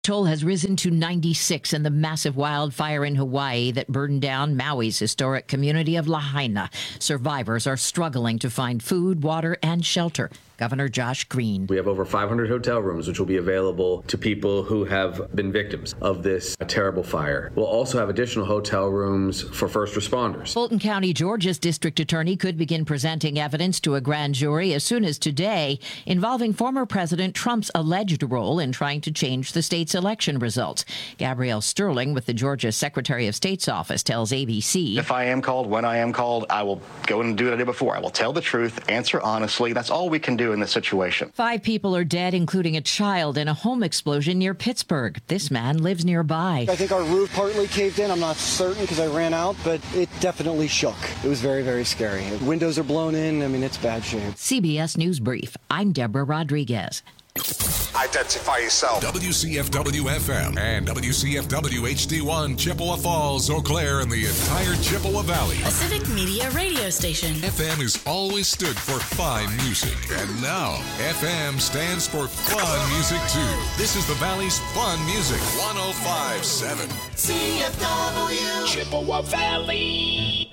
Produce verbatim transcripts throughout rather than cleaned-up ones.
Toll has risen to ninety-six in the massive wildfire in Hawaii that burned down Maui's historic community of Lahaina. Survivors are struggling to find food, water, and shelter. Governor Josh Green. We have over five hundred hotel rooms which will be available to people who have been victims of this terrible fire. We'll also have additional hotel rooms for first responders. Fulton County, Georgia's district attorney could begin presenting evidence to a grand jury as soon as today involving former President Trump's alleged role in trying to change the state's election results. Gabrielle Sterling with the Georgia Secretary of State's office tells A B C. If I am called, when I am called, I will go and do what I did before. I will tell the truth, answer honestly. That's all we can do in this situation. Five people are dead, including a child, in a home explosion near Pittsburgh. This man lives nearby. I think our roof partly caved in. I'm not certain because I ran out, but it definitely shook. It was very, very scary. Windows are blown in. I mean, it's bad shape. C B S News Brief. I'm Deborah Rodriguez. Identify yourself. W C F W F M and W C F W H D one, Chippewa Falls, Eau Claire, and the entire Chippewa Valley. A Civic Media radio station. F M has always stood for fine music, and now F M stands for fun music too. This is the Valley's fun music. one oh five point seven C F W Chippewa Valley.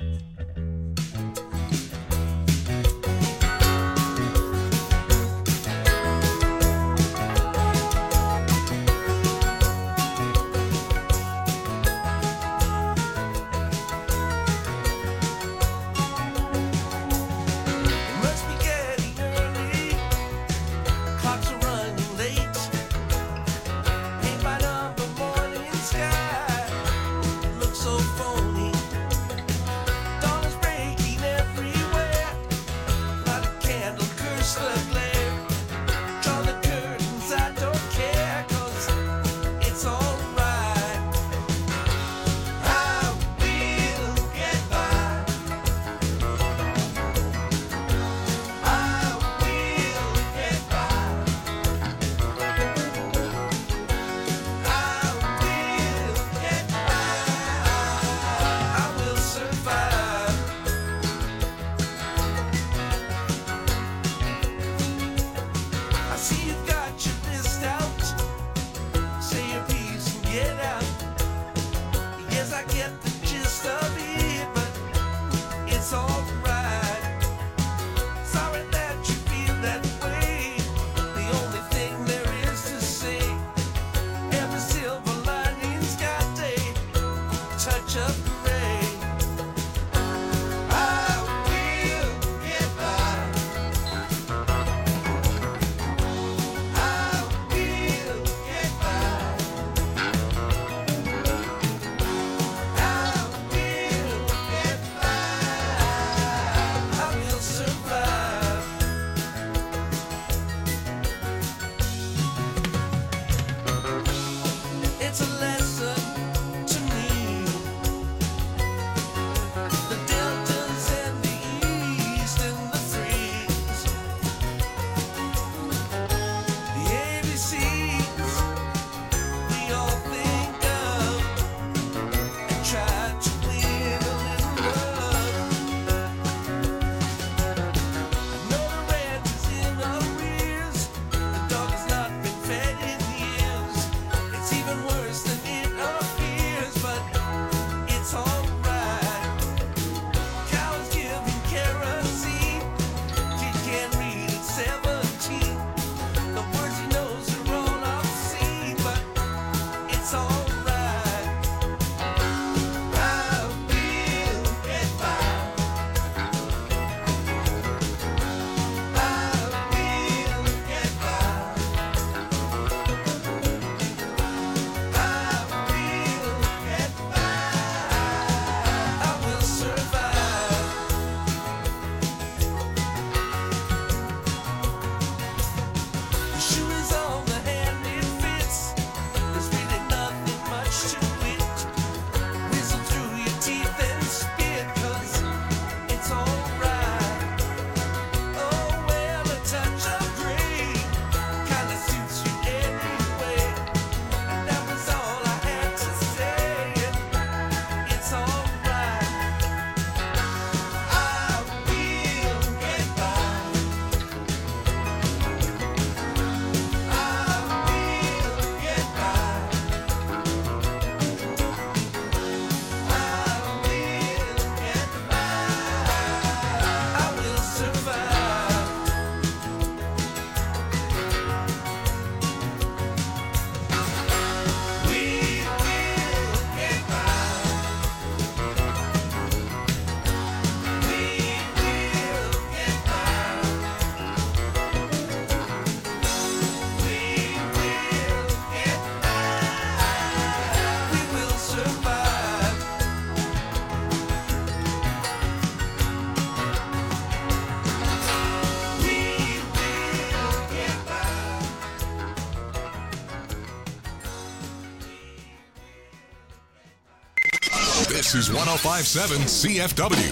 This is one oh five point seven C F W.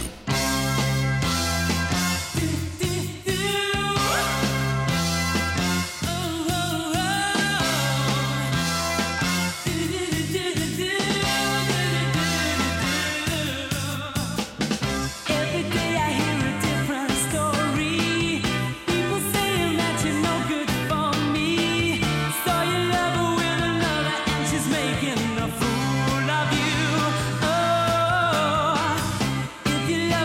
Making a fool of you. Oh, if you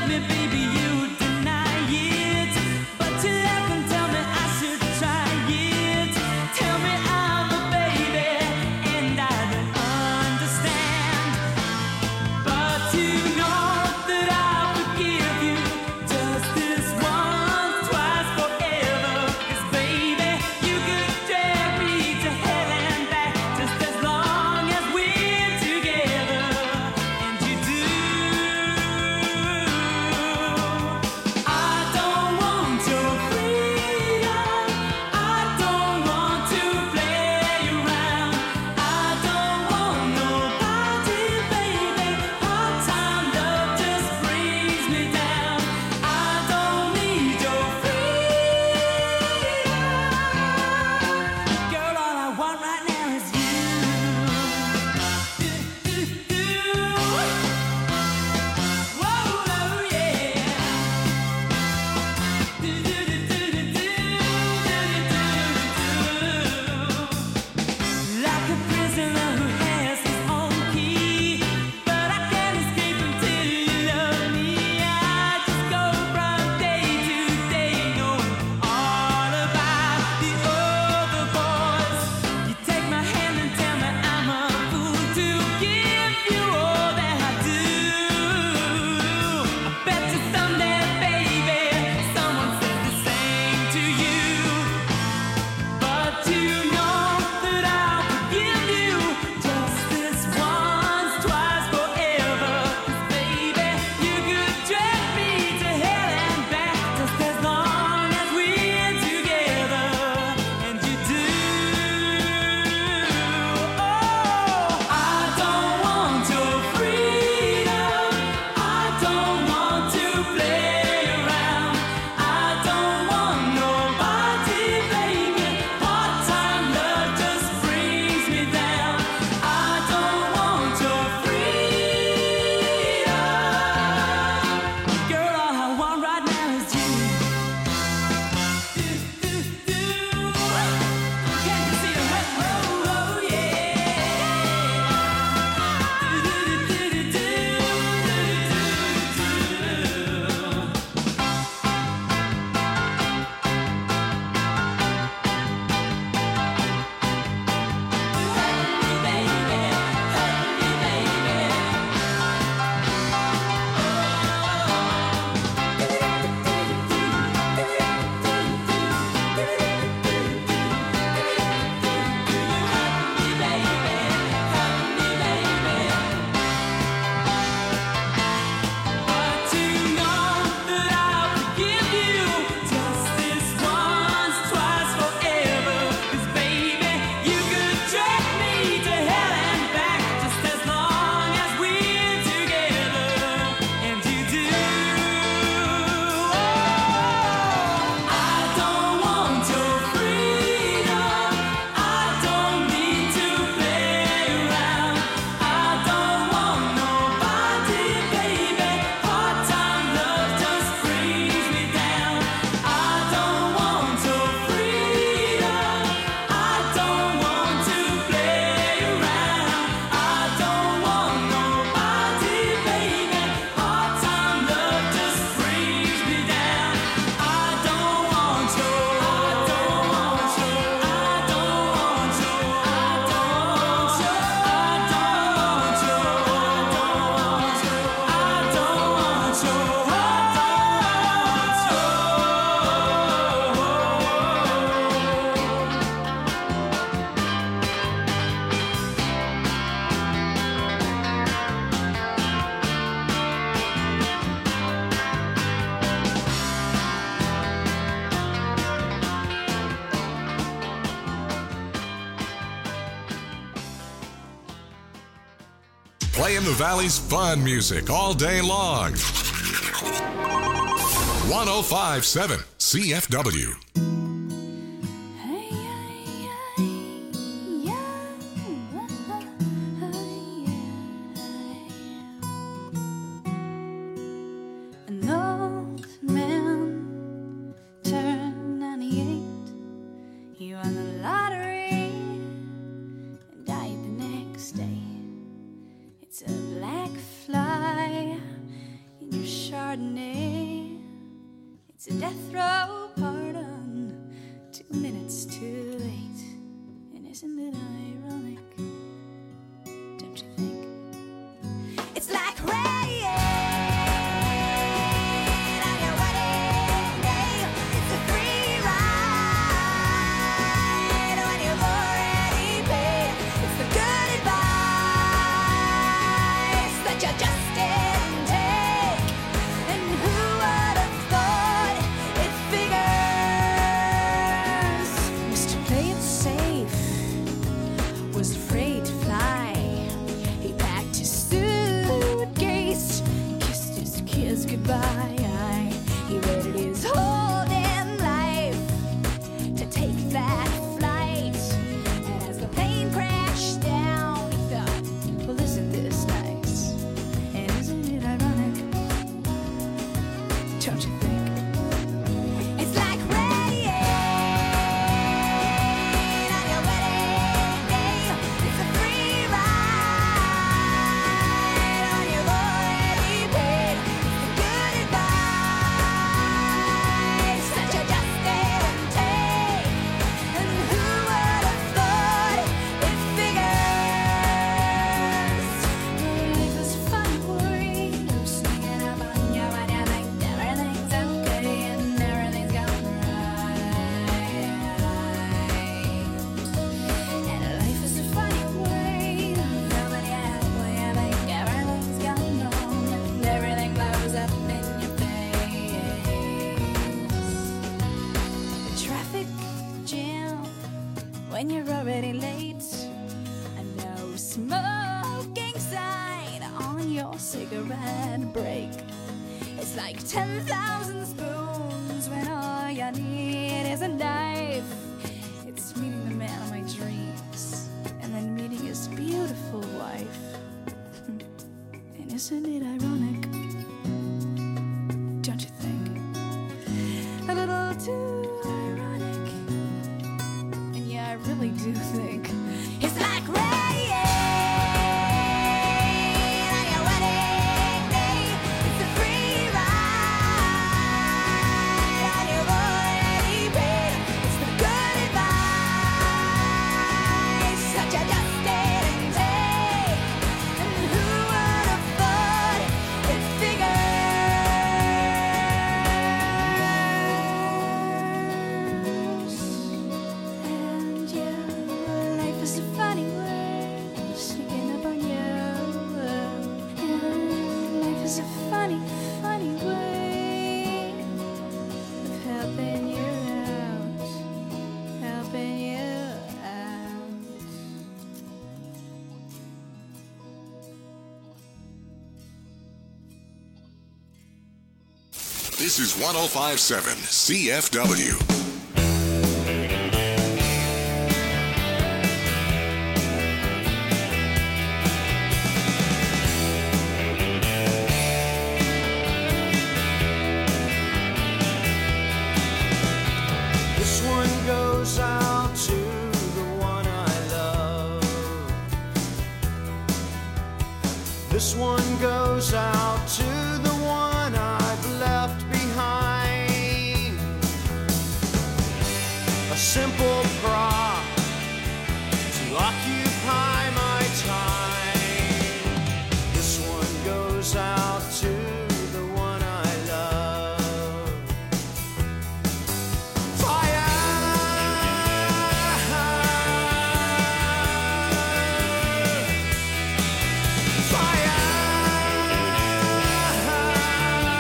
Playing the Valley's fun music all day long. one oh five point seven C F W. An old man turned ninety-eight. He won the lottery and died the next day. It's a black fly in your Chardonnay. It's a death row pardon, two minutes too late. And isn't it ironic? Don't you think? It's like rain on your wedding day. It's a free ride when you've already paid. It's the good advice that you just didn't take. And who would have thought it figures? Mister Play It Safe was afraid to fly. He packed his suitcase, kissed his kids goodbye. He waited his whole damn life to take that flight. And as the plane crashed down, he thought, well, isn't this nice? And isn't it ironic? Don't you think? It's like rain on your wedding day. It's a free ride when you've already paid. It's the good advice that you just didn't take. And who would have thought it figures? Life is fun, worry. You're sneaking up on you when you think everything's okay and everything's gone right. And life is a funny way. Nobody has when you think everything's gone wrong and everything blows up in your face. The traffic jam when you're already late. A no smoking sign on your cigarette break. It's like ten thousand spoons when all you need is a knife. It's meeting the man of my dreams and then meeting his beautiful wife. And isn't it ironic? Don't you think? A little too ironic. And yeah, I really do think it's like rain on your wedding day. It's a free ride when you've already paid. It's the good advice that you just didn't take. And who would have thought it figures? And yeah, life is a funny way, sneaking up on you. And life is a funny, funny way of helping you out, helping you out. This is one oh five point seven C F W. This one goes out to the one I love. This one goes out to the one I've left behind. A simple prop to occupy my time. This one goes out to the one I love. Fire!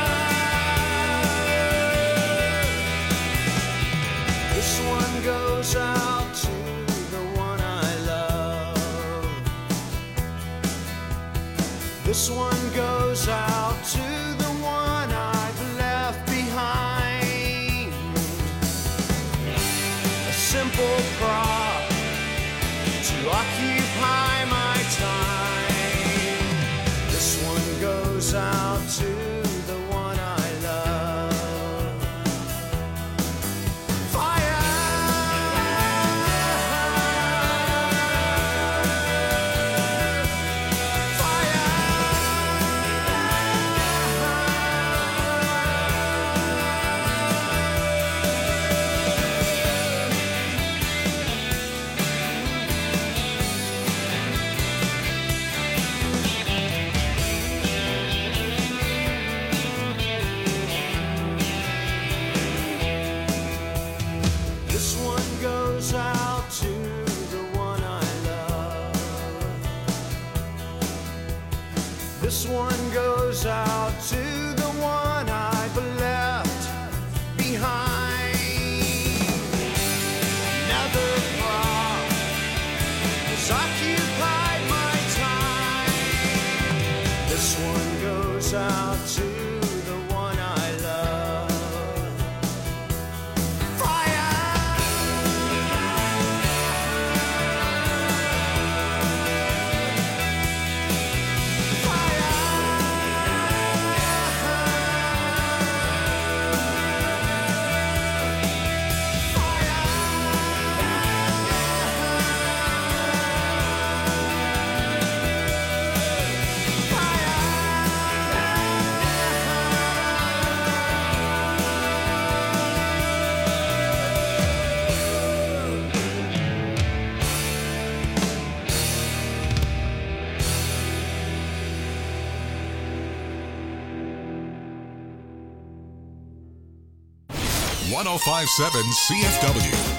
This one goes This one goes out to the one I've left behind. A simple prop to occupy my time. This one goes out to the one I love. Fire! This one goes out to the one I love. This one goes out to the one I've left behind. Another prop has occupied my time. This one goes out to the one I love. one oh five point seven C F W.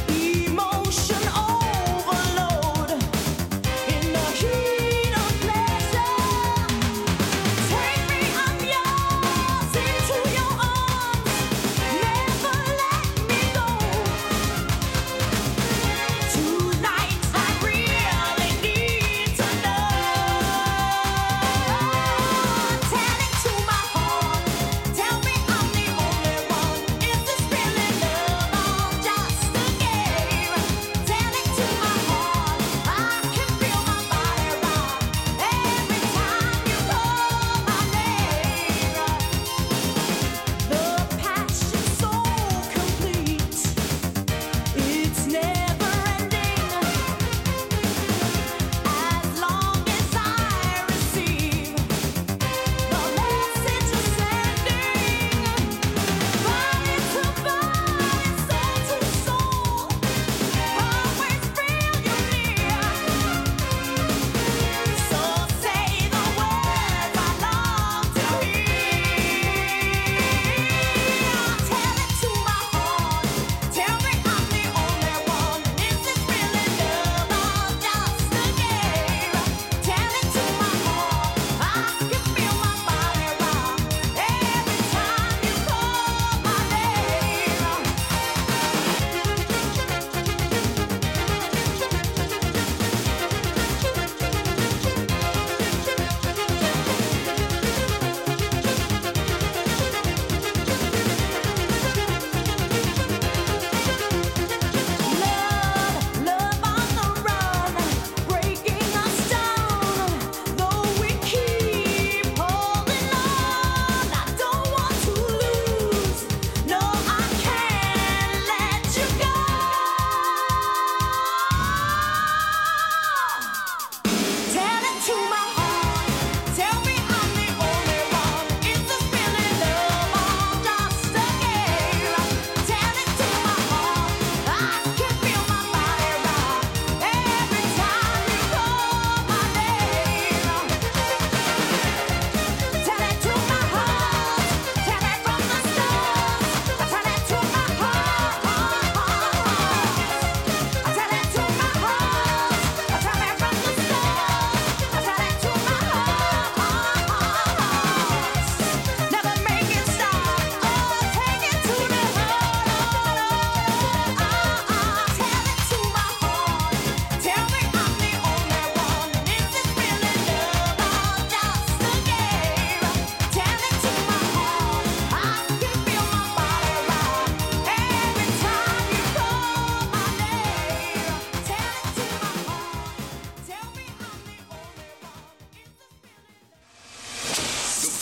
Emotion overload in the heat of play.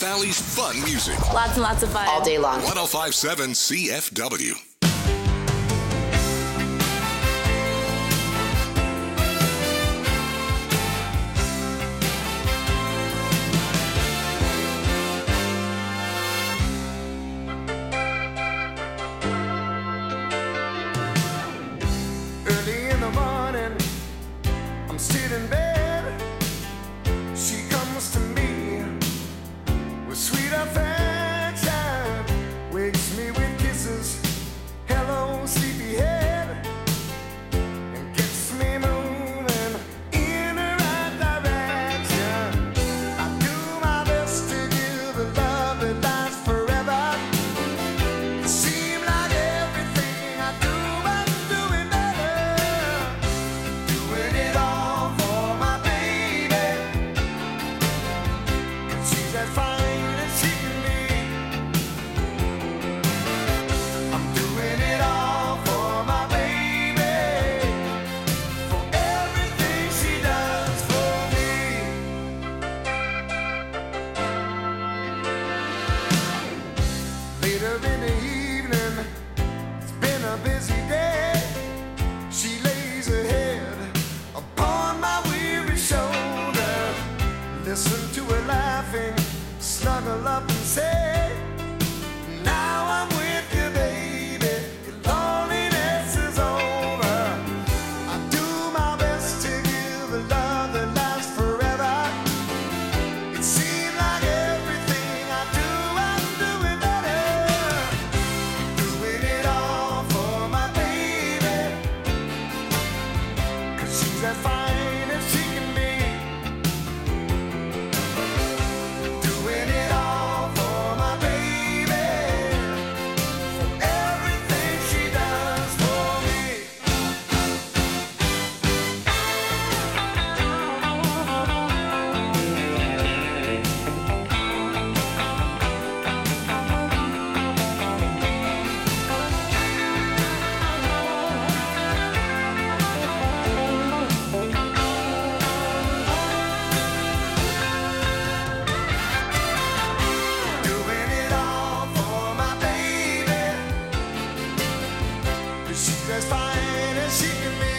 Valley's fun music. Lots and lots of fun. All day long. one oh five point seven C F W. Early in the morning, I'm still in bed. She comes to me with sweet affection, wakes me with kisses, hello sleepyhead, and gets me moving in the right direction. I do my best to give a love that lasts forever. It seems like everything I do, I'm doing better, doing it all for my baby. She's as fine as she can be. I'm doing it all for my baby, for everything she does for me. Later in the evening, it's been a busy day. She lays her head upon my weary shoulder. Listen to her laughing, snuggle up and say, now I'm with you, baby. Your loneliness is over. I do my best to give a love that lasts forever. It seems like everything I do, I'm doing better. Doing it all for my baby, 'cause she's as fine as she can be. Doing it all for my baby, for everything she does for me. Doing it all for my baby, 'cause she's as fine as she can be.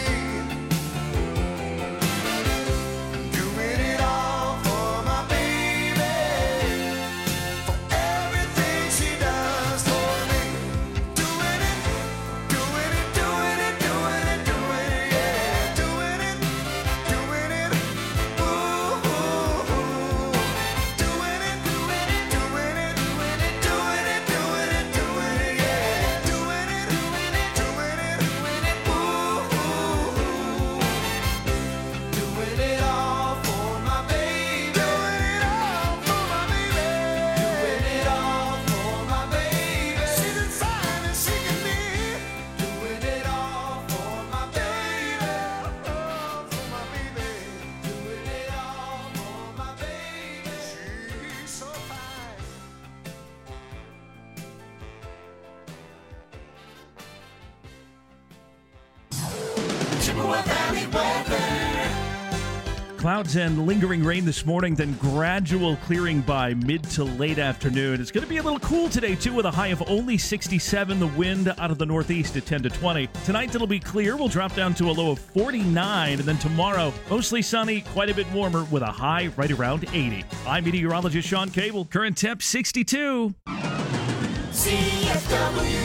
Doing it all for my baby, for everything she does for me. Doing it, doing it, doing it, doing it, doing it, yeah. Doing it, doing it, ooh, ooh, ooh. Doing it, doing it, doing it, doing it, doing it, doing it, doing it, yeah. Doing it, doing it, doing it, doing it, ooh, ooh, ooh. Doing it all for my baby. Doing it all for my baby. Doing it all for my baby. She's as fine as she can be. Doing it all for my baby. Oh, for my baby. Doing it all for my baby. She's so fine. Chippewa Valley weather. Clouds and lingering rain this morning, then gradual clearing by mid to late afternoon. It's going to be a little cool today, too, with a high of only sixty-seven. The wind out of the northeast at ten to twenty. Tonight, it'll be clear. We'll drop down to a low of forty-nine. And then tomorrow, mostly sunny, quite a bit warmer, with a high right around eighty. I'm meteorologist Sean Cable. Current temp sixty-two. C F W.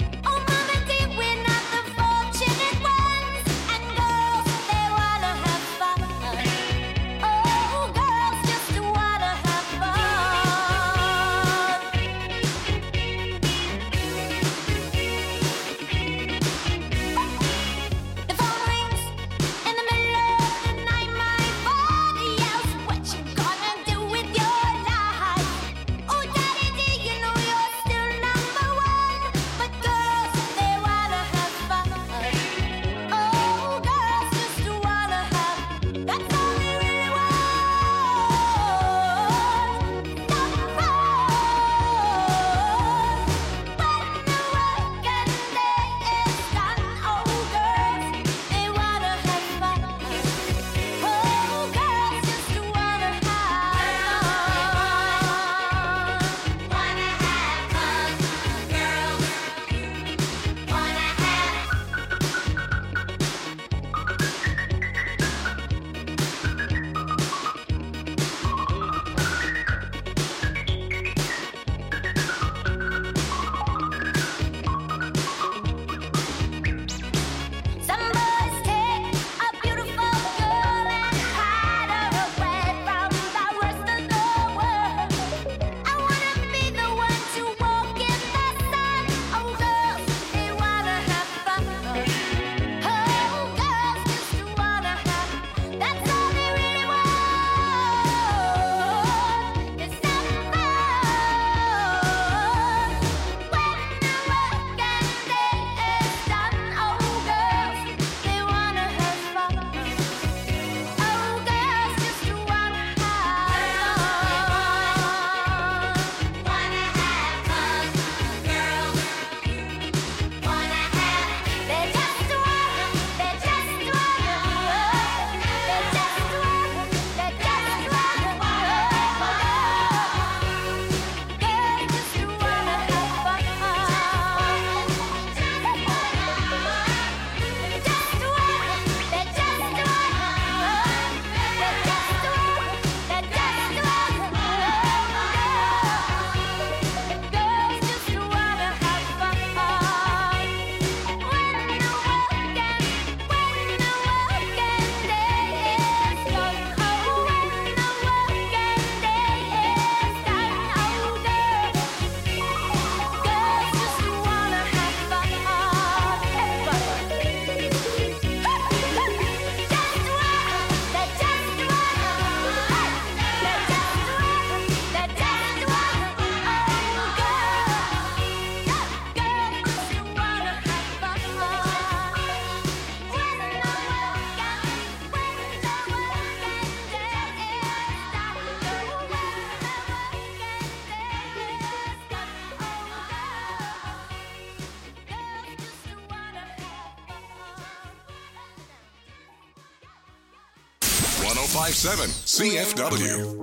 Have oh five seven C F W.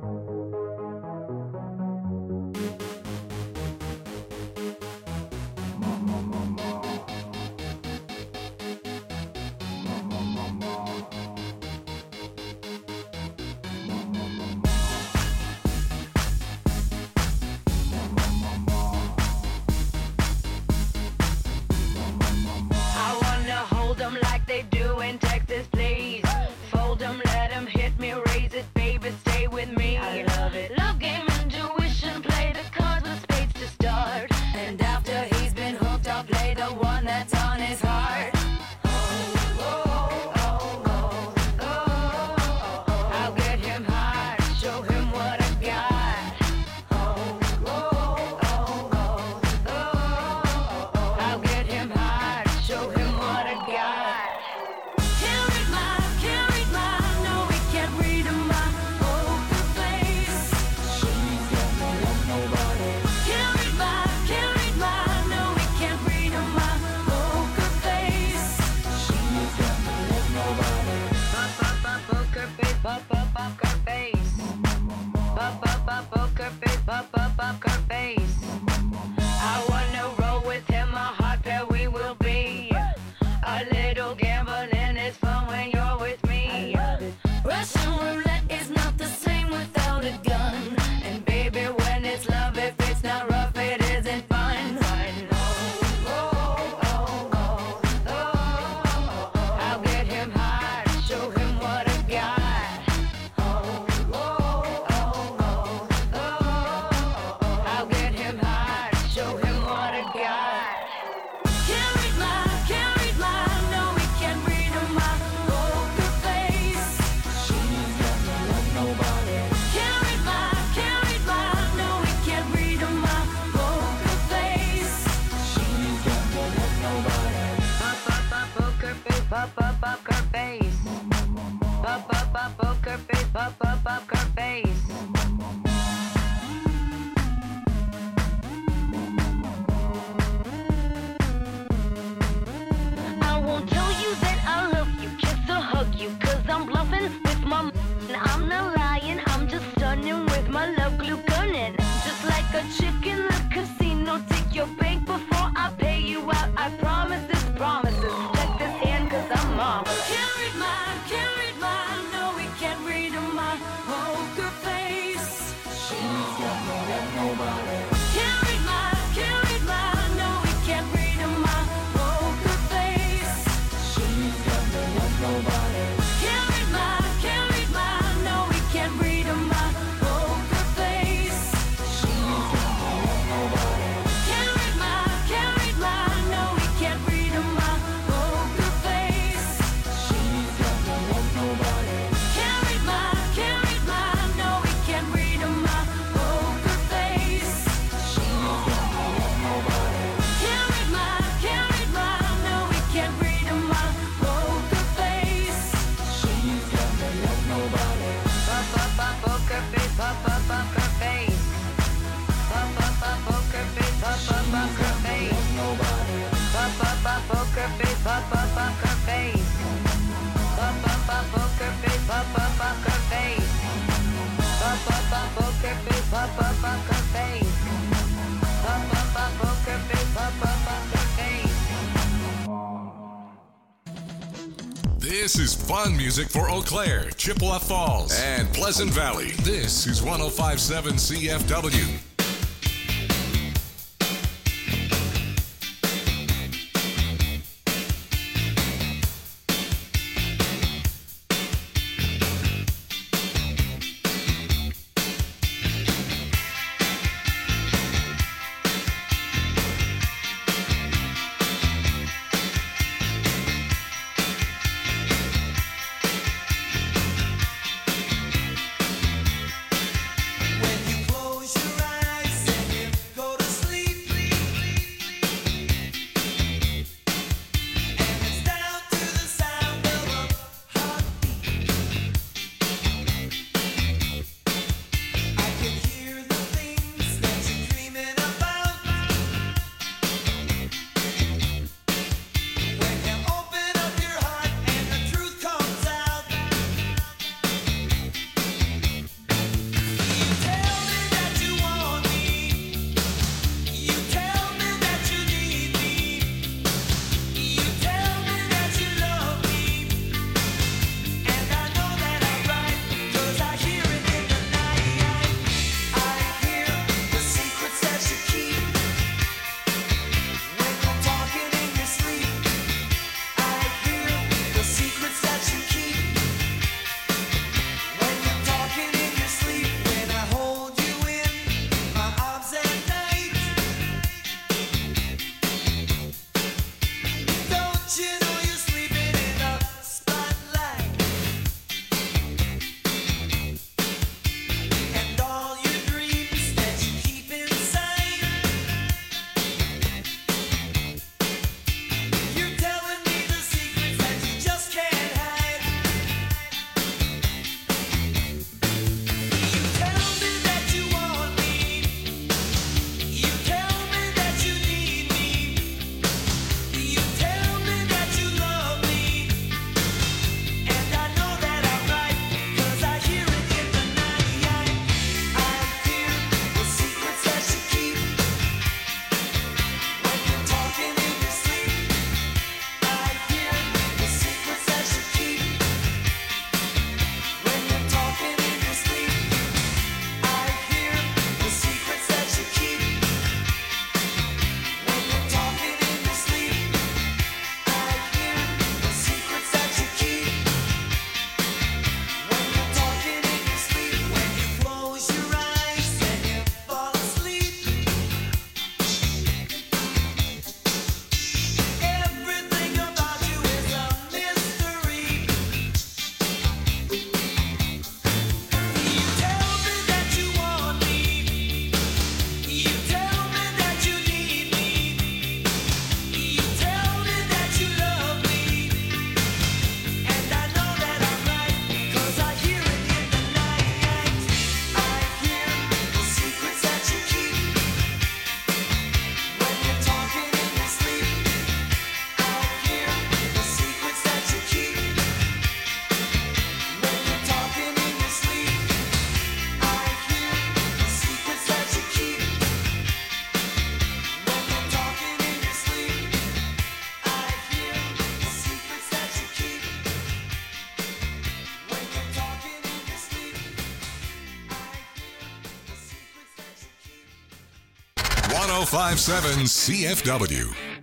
This is fun music for Eau Claire, Chippewa Falls, and Pleasant Valley. This is one oh five point seven C F W. When you close your eyes one oh five point seven C F W.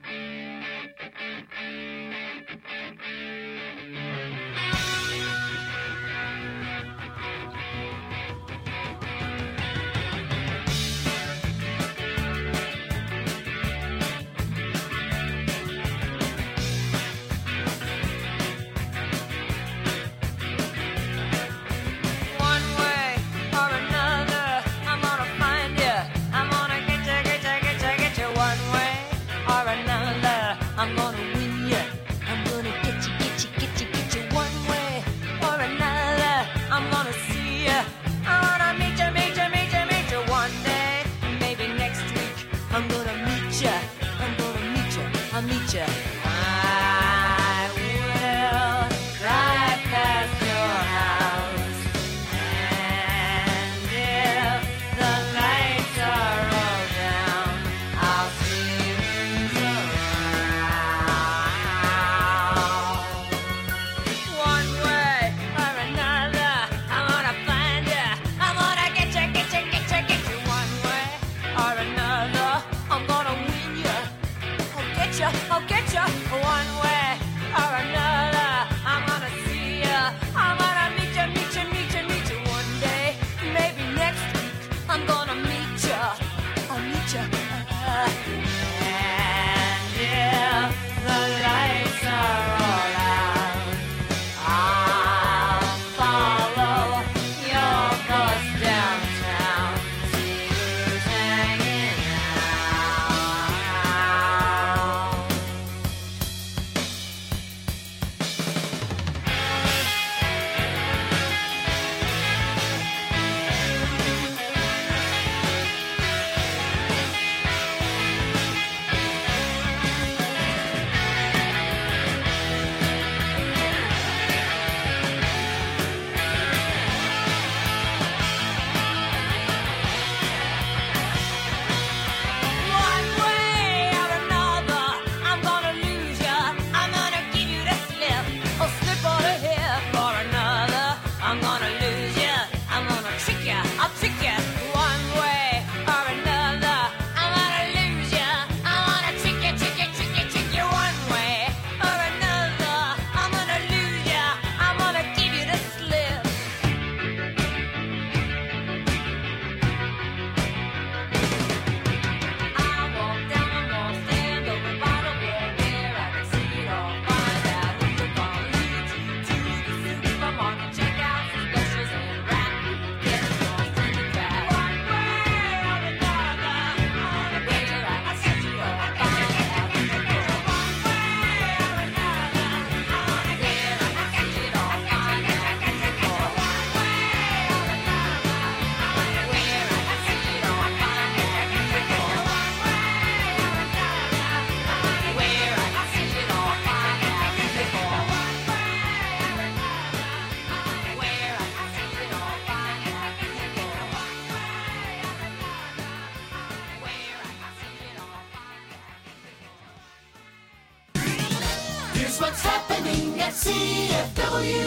Here's what's happening at C F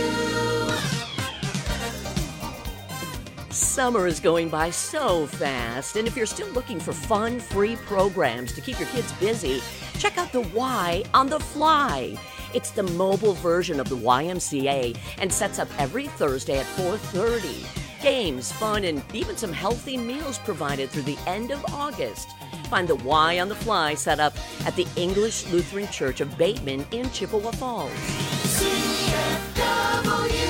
W. Summer is going by so fast, and if you're still looking for fun, free programs to keep your kids busy, check out the Y on the Fly. It's the mobile version of the Y M C A and sets up every Thursday at four thirty. Games, fun, and even some healthy meals provided through the end of August. Find the Y on the Fly set up at the English Lutheran Church of Bateman in Chippewa Falls. C F W.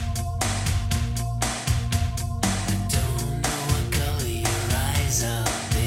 Don't know what color your eyes are.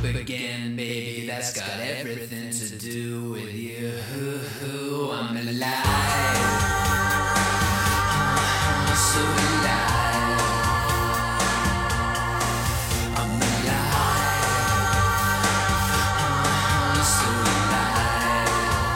begin, baby, that's got everything to do with you. I'm alive, I'm so alive. I'm alive, I'm so alive.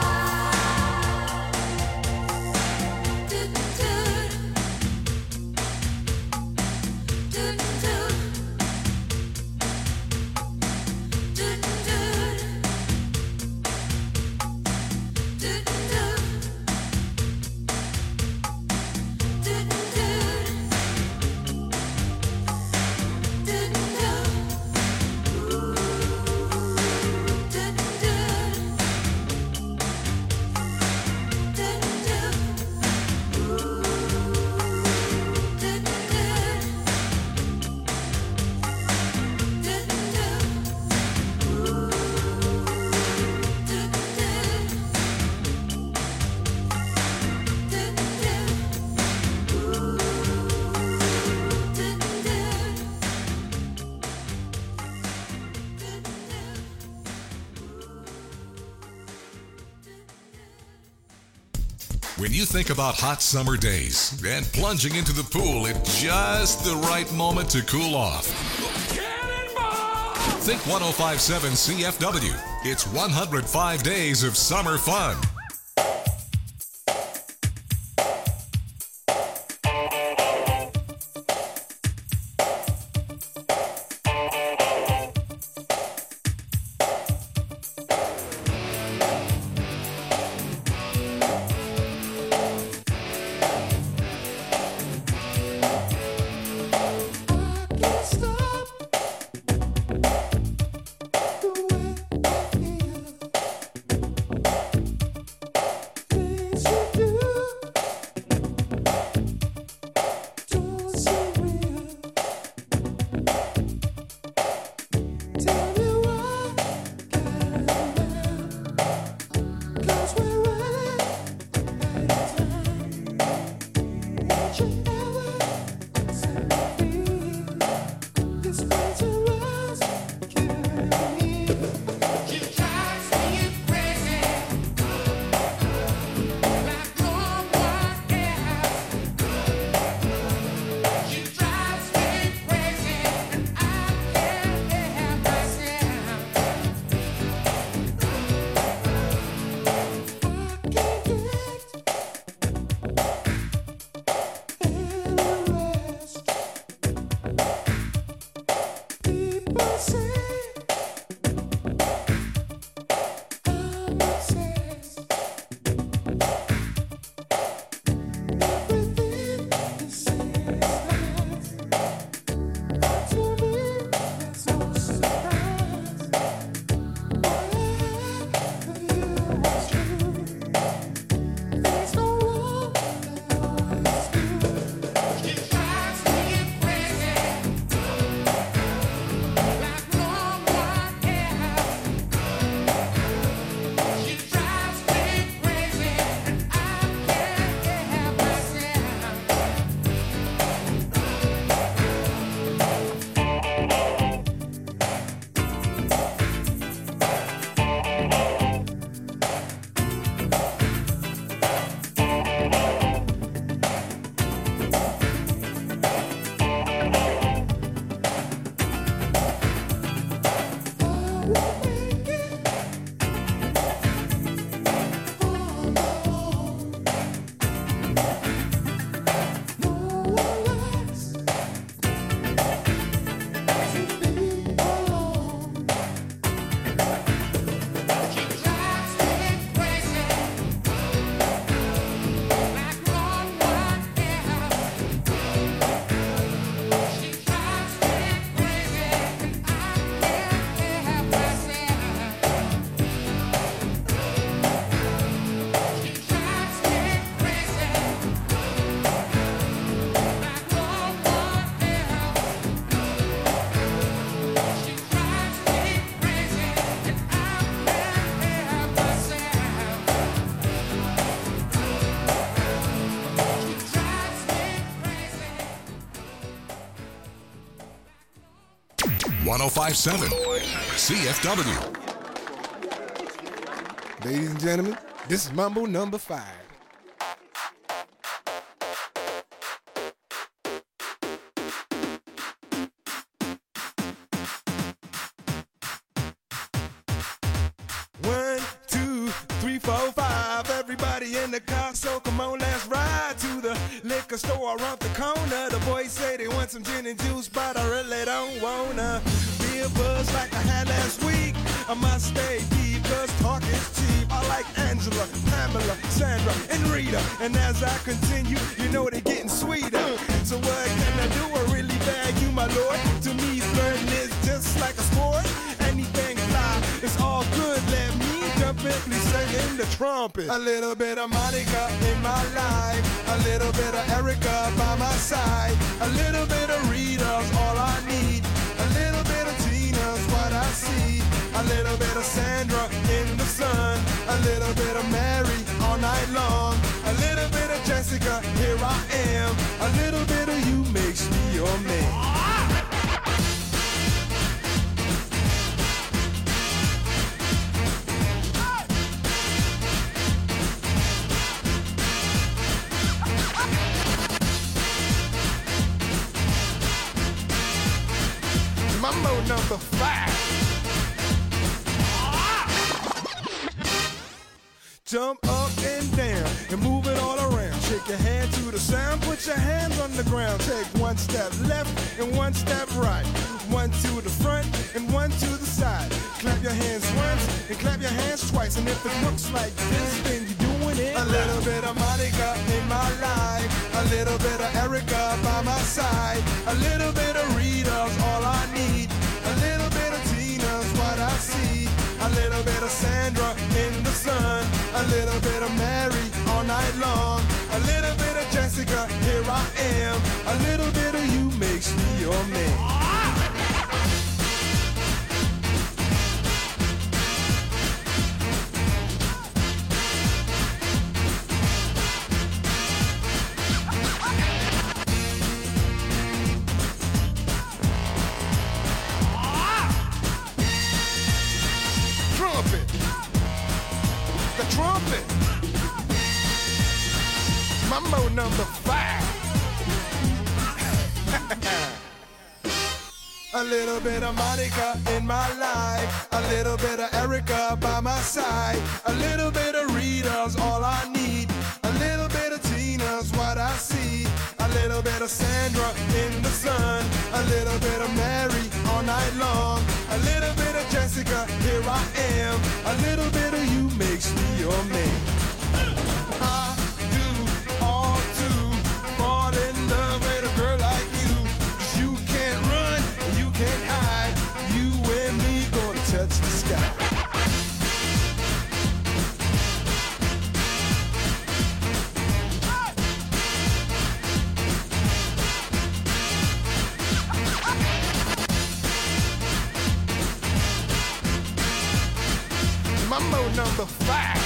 When you think about hot summer days and plunging into the pool at just the right moment to cool off, think one oh five point seven C F W. It's one hundred five days of summer fun. one oh five point seven C F W. Ladies and gentlemen, this is Mambo number five. One, two, three, four, five. Everybody in the car, so come on, let's ride to the liquor store around the corner. The boys say they want some gin and juice, but I really don't wanna be a buzz like I had last week. I must stay deep, cause talk is cheap. I like Angela, Pamela, Sandra, and Rita. And as I continue, you know they're getting sweeter. So what can I do? I really bag you, my lord. To me, flirting is just like a sport. Anything fly, it's all good. Let me jump in, please sing the trumpet. A little bit of Monica in my life. A little bit of Erica by my side. A little bit of Rita's all I need. A little bit of Tina's what I see. A little bit of Sandra in the sun. A little bit of Mary all night long. A little bit of Jessica, here I am. A little bit of you makes me your man. Mambo number five. Jump up and down and move it all around. Shake your hand to the sound, put your hands on the ground. Take one step left and one step right. One to the front and one to the side. Clap your hands once and clap your hands twice. And if it looks like this, then you're doing it. A little bit of Monica in my life. A little bit of Erica by my side. A little bit of Rita's all I need. A little bit of Tina's what I see. A little bit of Sandra in the sun. A little bit of Mary all night long. A little bit of Jessica, here I am. A little bit of you makes me your man. Trumpet. Mambo number five. A little bit of Monica in my life. A little bit of Erica by my side. A little bit of Rita's all I need. A little bit of Tina's what I see. A little bit of Sandra in the sun. A little bit of Mary all night long. A little bit of Jessica, here I am. A little bit of you makes me your man. I do all to fall in love with a girl like you. 'Cause you can't run, you can't hide. You and me gonna touch the sky. Mambo number five.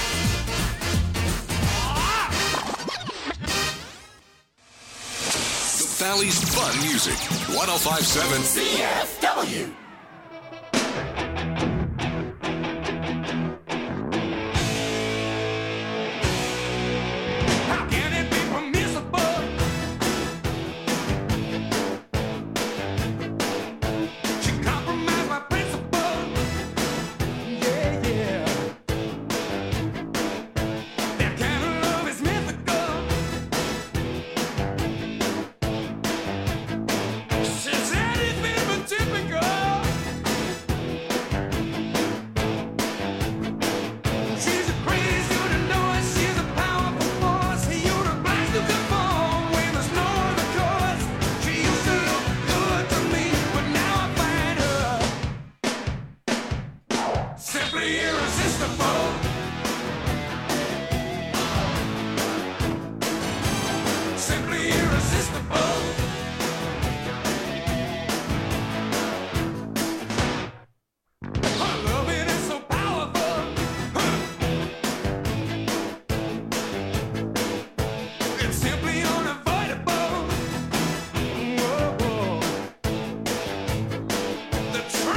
The Valley's Fun Music. one oh five point seven C F W. How can it be permissible? She compromised my principle. Yeah, yeah. That kind of love is mythical. She said it's been but typical. She's a crazy, you to know it. She's a powerful force. You're obliged to conform when there's no other choice. She used to look good to me, but now I find her simply irresistible. Simply irresistible. Her loving is so powerful. It's simply unavoidable. Whoa, whoa. The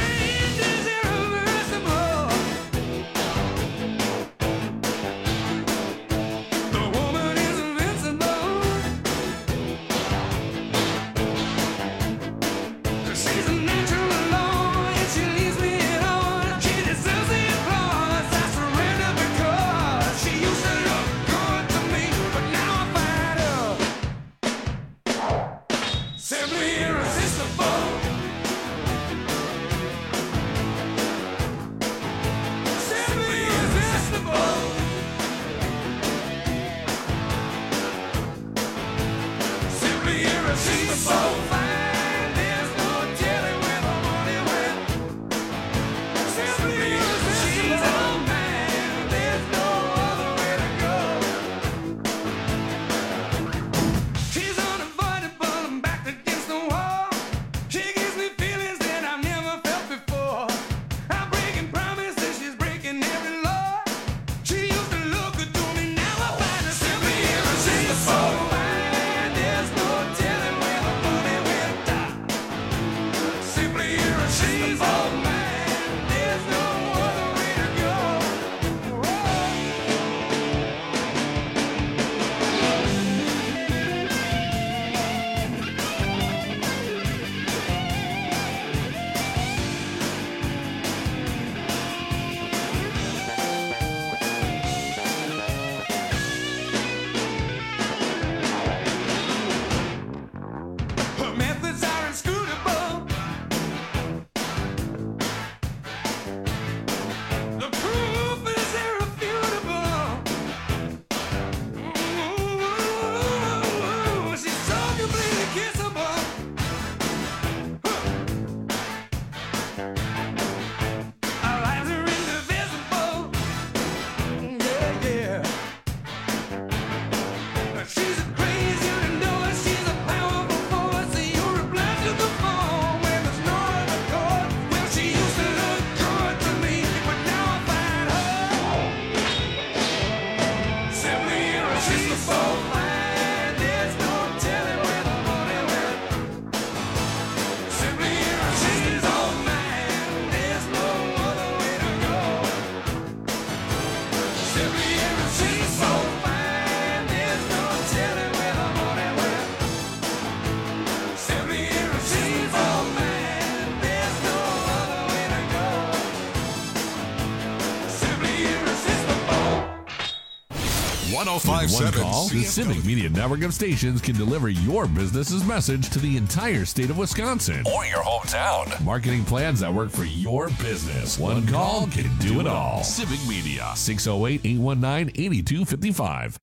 one oh five point seven With one call, the Civic Media network of stations can deliver your business's message to the entire state of Wisconsin or your hometown. Marketing plans that work for your business. One call can do it all. Civic Media, six oh eight, eight one nine, eight two five five.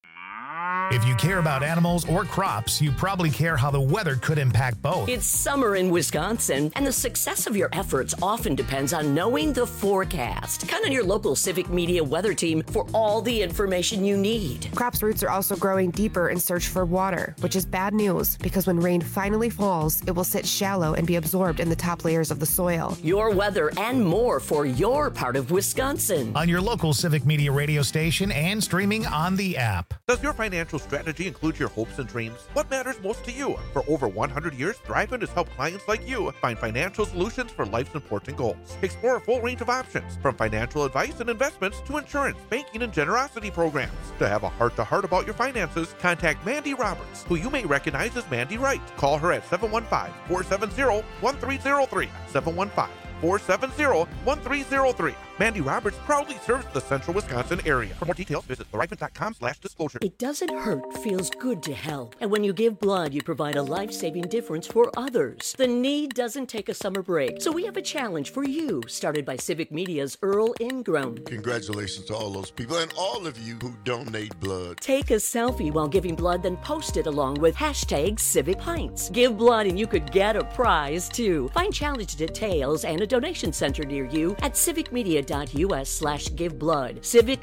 If you care about animals or crops, you probably care how the weather could impact both. It's summer in Wisconsin, and the success of your efforts often depends on knowing the forecast. Count on your local Civic Media weather team for all the information you need. Crops' roots are also growing deeper in search for water, which is bad news because when rain finally falls, it will sit shallow and be absorbed in the top layers of the soil. Your weather and more for your part of Wisconsin. On your local Civic Media radio station and streaming on the app. Does your financial strategy include your hopes and dreams? What matters most to you? For over one hundred years, Thrivent has helped clients like you find financial solutions for life's important goals. Explore a full range of options, from financial advice and investments to insurance, banking, and generosity programs. To have a heart-to-heart about your finances, contact Mandy Roberts, who you may recognize as Mandy Wright. Call her at seven one five, four seven zero, one three zero three, seven one five, four seven zero, one three zero three. Mandy Roberts proudly serves the central Wisconsin area. For more details, visit thrivent.com slash disclosure. It doesn't hurt, feels good to help. And when you give blood, you provide a life-saving difference for others. The need doesn't take a summer break. So we have a challenge for you, started by Civic Media's Earl Ingram. Congratulations to all those people and all of you who donate blood. Take a selfie while giving blood, then post it along with hashtag Civic Pints. Give blood and you could get a prize, too. Find challenge details and a donation center near you at civicmedia.us slash give blood.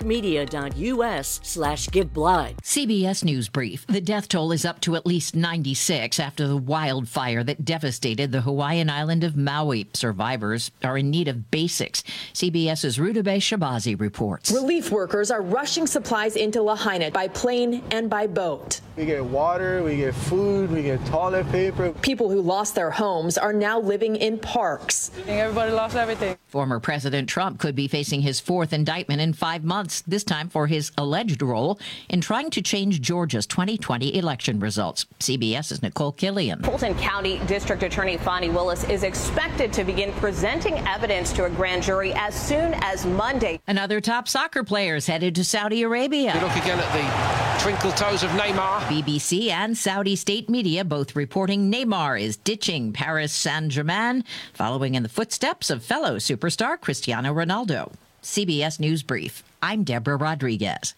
civicmedia.us slash give blood. C B S News Brief. The death toll is up to at least ninety-six after the wildfire that devastated the Hawaiian island of Maui. Survivors are in need of basics. CBS's Rudabeh Shabazi reports. Relief workers are rushing supplies into Lahaina by plane and by boat. We get water, we get food, we get toilet paper. People who lost their homes are now living in parks. Everybody lost everything. Former President Trump could be facing his fourth indictment in five months, this time for his alleged role in trying to change Georgia's twenty twenty election results. CBS's Nicole Killian. Fulton County District Attorney Fonnie Willis is expected to begin presenting evidence to a grand jury as soon as Monday. Another top soccer player is headed to Saudi Arabia. We look again at the twinkle toes of Neymar. B B C and Saudi state media both reporting Neymar is ditching Paris Saint-Germain, following in the footsteps of fellow superstar Cristiano Ronaldo. C B S News Brief. I'm Deborah Rodriguez.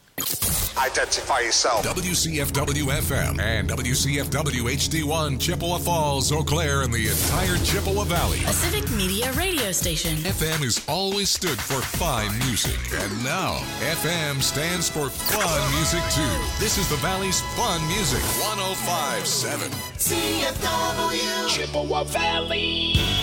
Identify yourself. W C F W F M and W C F W H D one, Chippewa Falls, Eau Claire, and the entire Chippewa Valley. A Civic Media radio station. F M has always stood for fine music, and now F M stands for fun music too. This is the Valley's fun music, one oh five point seven. C F W Chippewa Valley.